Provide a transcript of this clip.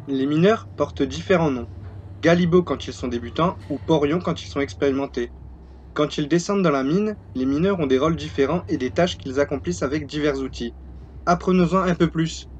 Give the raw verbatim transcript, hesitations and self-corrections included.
Les mineurs portent différents noms. Galibots quand ils sont débutants ou porions quand ils sont expérimentés. Quand ils descendent dans la mine, les mineurs ont des rôles différents et des tâches qu'ils accomplissent avec divers outils. Apprenons-en un peu plus.